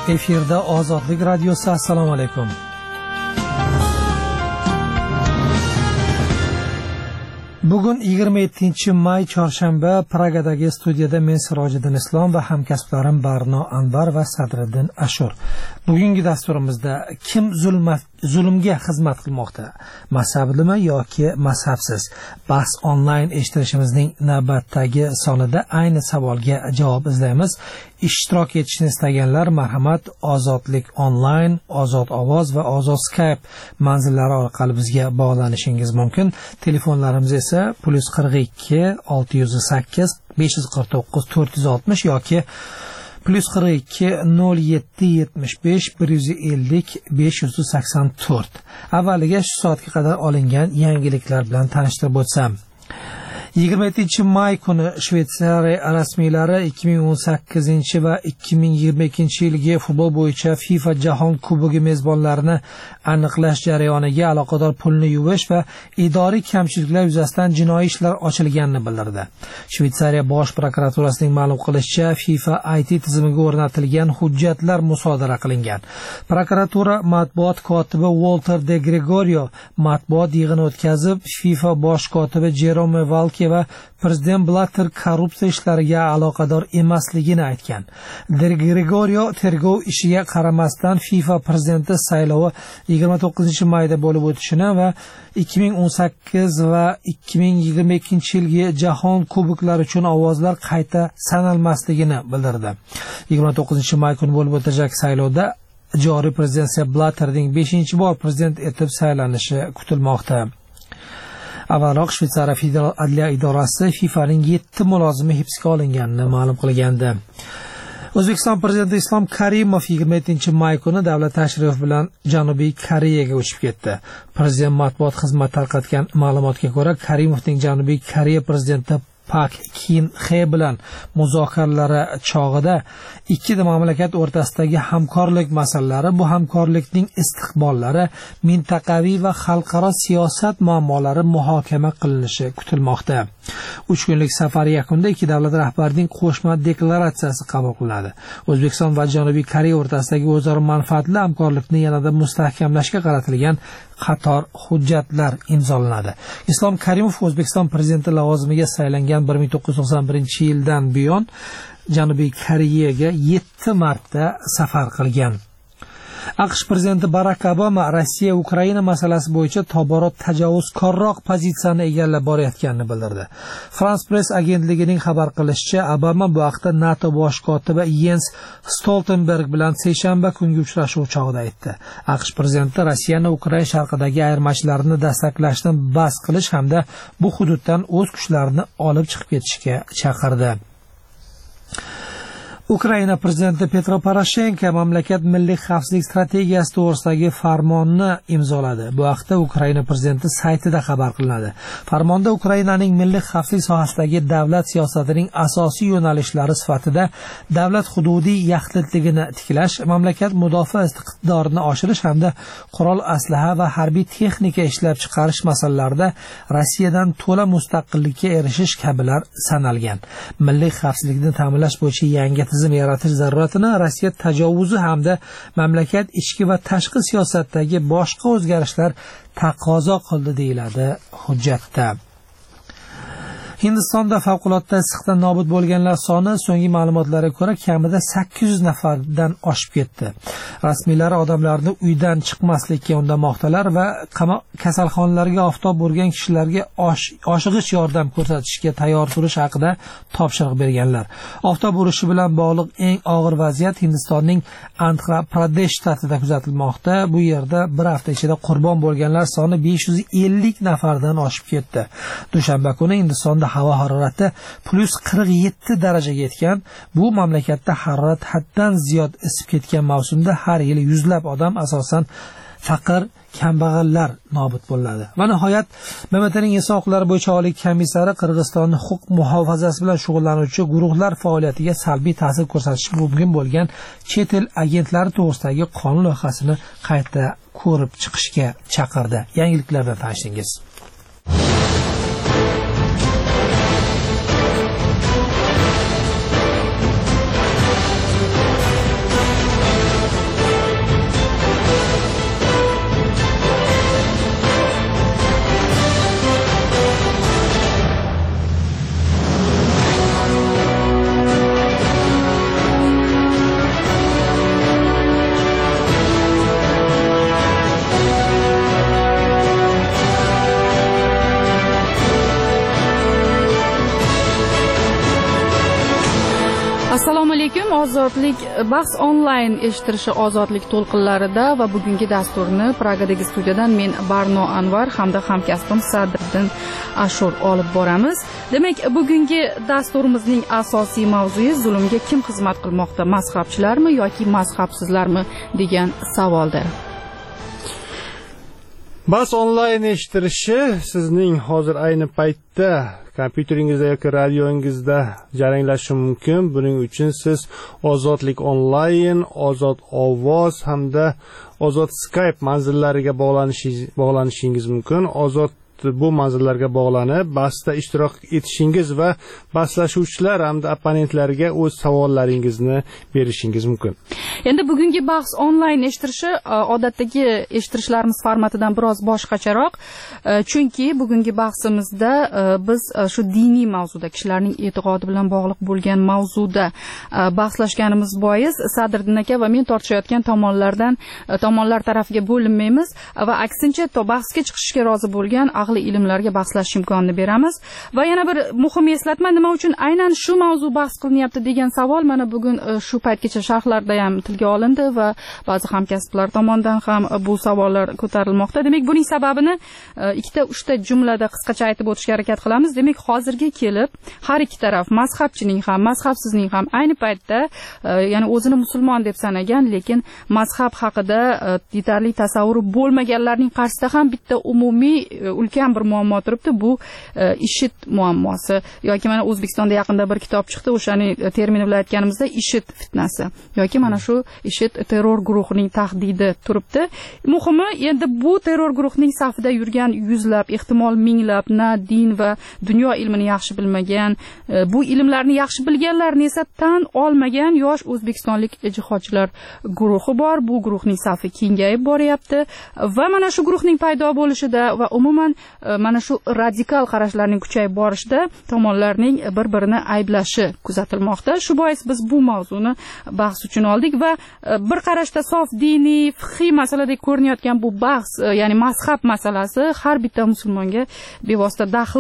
Efirda Ozodlik radiosi. Assalomu alaykum. Bugun 27-may chorshanba, Pragadagi studiyada men Sirojiddin Islom va hamkasblarim Barno Anvar va Sadriddin Ashur. Bugungi dasturimizda kim zulmga xizmat qilmoqda? Mazhablimi yoki mazhabsiz? Bahs onlayn eshittirishimizning navbatdagi sonida ayni savolga javob izlaymiz. Ishtirok etishni istaganlar marhamat Ozodlik onlayn, Ozod ovoz va Ozod Skype manzillari orqali bizga bog'lanishingiz mumkin. Telefonlarimiz esa +42 608 549 460 yoki +42 07 75 150 584. Avvaliga shu soatga qadar olingan yangiliklar bilan tanishtirib o'tsam. 27-may kuni Shveysariya rasmiylari 2018 va 2022 yilgi futbol bo'yicha FIFA Jahon Kubogi mezbonlarini aniqlash jarayoniga aloqador pulni yuvish va idoriy kamchiliklar yuzasidan jinoiy ishlar ochilganini bildirdi. Shveysariya bosh prokuraturasining ma'lum qilishicha, FIFA IT tizimiga o'rnatilgan hujjatlar musodara qilingan. Prokuratura matbuot kotibi Walter de Gregorio matbuot yig'ini o'tkazib, FIFA bosh kotibi Jerome Valke va prezident Blatter korrupsiya ishlariga aloqador emasligini aytgan. De Gregorio tergov ishiga qaramasdan FIFA prezidenti saylovi 29-mayda bo'lib o'tishini va 2018 va 2022 yilgi Jahon kuboklari uchun ovozlar qayta sanalmasligini bildirdi. 29-may kuni bo'lib o'tajak saylovda joriy prezident Blatterning 5-bor prezident etib saylanishi kutilmoqda. Avvalroq Shveysariya federal adliya idorasi FIFAning 7 mulozimi hibsga olinganini ma'lum qilgandi. O'zbekiston prezidenti Islom Karimov 27-may kuni davlat tashrifi bilan Janubiy Koreyaga uchib ketdi. Prezident matbuot xizmati tarqatgan ma'lumotga ko'ra, Karimovning Janubiy Koreya prezidenti Pak Kin He bilan muzokaralari chog'ida ikki mamlakat o'rtasidagi hamkorlik masalalari, bu hamkorlikning istiqbollari, mintaqaviy va xalqaro siyosat muammolari muhokama qilinishi kutilmoqda. 3 kunlik safar yakunida ikki davlat rahbarining qo'shma deklaratsiyasi qabul qilinadi. O'zbekiston va Janubiy Koreya o'rtasidagi o'zaro manfaatli hamkorlikni yanada mustahkamlashga qaratilgan qator hujjatlar imzolanadi. Islom Karimov O'zbekiston prezidenti lavozimiga saylangan 1991-yildan buyon Janubiy Koreyaga 7 marta safar qilgan. AQSh prezidenti Barack Obama Rossiya Ukraina masalasi bo'yicha tobora tajovuzkorroq pozitsiyani egallab borayotganini bildirdi. France Press agentligining xabar qilishicha, Obama bu haqda NATO bosh kotibi Jens Stoltenberg bilan seshanba kungi uchrashuv chog'ida aytdi. AQSh prezidenti Rossiyani Ukraina sharqidagi ayirmachilarni dastaklashni bas qilish hamda bu hududdan o'z kuchlarini olib chiqib ketishga chaqirdi. Ukraina prezidenti Petro Poroshenko mamlakat milliy xavfsizlik strategiyasi to'g'risidagi farmonni imzoladi. Bu haqda Ukraina prezidenti saytida xabar qilinadi. Farmonda Ukrainaning milliy xavfsizlik sohasidagi davlat siyosatining asosiy yo'nalishlari sifatida davlat hududiy yaxlitligini tiklash, mamlakat mudofaa iqtidorini oshirish hamda qurol aslaha va harbiy texnika ishlab chiqarish masalalarida Rossiyadan to'la mustaqillikka erishish kabilar sanalgan. Milliy xavfsizlikni ta'minlash bo'yicha yangi tizim yaratish zaruratini Rossiya tajovuzi hamda mamlakat ichki va tashqi siyosatdagi boshqa o'zgarishlar taqozo qildi deyiladi hujjatda. Hindistonda favqulodda issiqdan nobud bo'lganlar soni so'nggi ma'lumotlarga ko'ra kamida 800 nafardan oshib ketdi. Rasmiylar odamlarni uydan chiqmaslikka undamoqdalar va kasalxonalarga oftob urgan kishilarga oshig'ich yordam ko'rsatishga tayyor turish haqida topshiriq berganlar. Oftob urishi bilan bog'liq eng og'ir vaziyat Hindistonning Andhra Pradesh shtatida kuzatilmoqda. Bu yerda bir hafta ichida qurbon bo'lganlar soni 550 nafardan oshib ketdi. Dushanba kuni Hindistonda havo harorati +47 darajaga yetgan. Bu mamlakatda harorat haddan ziyod isib ketgan mavsumda har yili yuzlab odam asosan faqir, kambag'allar nobud bo'ladi. Va nihoyat MMTning inson huquqlari bo'yicha oliy komissari Qirg'izistonning huquq muhofazasi bilan shug'ullanuvchi guruhlar faoliyatiga salbiy ta'sir ko'rsatishi mumkin bo'lgan chet el agentlari to'g'risidagi qonun loyihasini qayta ko'rib chiqishga chaqirdi. Yangiliklardan tanishingiz. Salom, ozodlik bahs onlayn eshittirishi ozodlik to'lqinlarida va bugungi dasturni Pragadagi studiyadan men Barno Anvar hamda hamkasbim Sadriddin Ashur olib boramiz. Demak, bugungi dasturimizning asosiy mavzui zulmga kim xizmat qilmoqda, mazhabchilarmi yoki mazhabsizlarmi degan savoldir. Bahs onlayn eshittirishi sizning hozir ayni paytda kompyuteringizda yoki radioingizda jaranglashi mumkin. Buning uchun siz ozodlik onlayn, ozod ovoz hamda ozod Skype manzillariga bog'lanishingiz mumkin. Ozod bu manzillarga bog'lanib, bahsda ishtirok etishingiz va bahslashuvchilar hamda opponentlarga o'z savollaringizni berishingiz mumkin. Endi bugungi bahs onlayn eshittirishi odatdagi eshittirishlarimiz formatidan biroz boshqacharoq, chunki bugungi bahsimizda biz shu diniy mavzuda, kishilarning e'tiqodi bilan bog'liq bo'lgan mavzuda bahslashganimiz bois Sadriddin aka va men tortishayotgan tomonlar tarafiga bo'linmaymiz va aksincha bahsga chiqishga rozi bo'lgan ahli ilmlarga bahslash imkonini beramiz. Va yana bir muhim eslatma, nima uchun aynan shu mavzu bahs qilinyapti degan savol mana bugun shu paytgacha sharhlarda ham tilga olindi va ba'zi hamkasblar tomonidan ham bu savollar ko'tarilmoqda. Demak, buning sababini 2-3 jumlada qisqacha aytib o'tishga harakat qilamiz. Demak, hozirga kelib har ikki taraf, mazhabchining ham, mazhabsizning ham ayni paytda ya'ni o'zini musulmon deb sanagan, lekin mazhab haqida yetarli tasavvuri bo'lmaganlarning qarshisida ham bitta umumiy ulkan bir muammo turibdi. Bu IShID muammosi yoki mana O'zbekistonda yaqinda bir kitob chiqdi, o'shaning termini bilan aytganimizda IShID fitnasi yoki mana shu IShID terror guruhining tahdidi turibdi. Muhimi, endi bu terror guruhining safida yurgan yuzlab, ehtimol minglab na din va dunyo ilmini yaxshi bilmagan, bu ilmlarni yaxshi bilganlarni esa tan olmagan yosh o'zbekistonlik jihodchilar guruhi bor. Bu guruhning safi kengayib boryapti va mana shu guruhning paydo bo'lishida va umuman mana shu radikal qarashlarning kuchayib borishida tomonlarning bir-birini ayblashi kuzatilmoqda. Shu bois biz bu mavzuni bahs uchun oldik va bir qarashda sof diniy, fiqhiy masaladek ko'rinayotgan bu bahs, ya'ni mazhab masalasi har bitta musulmonga bevosita daxl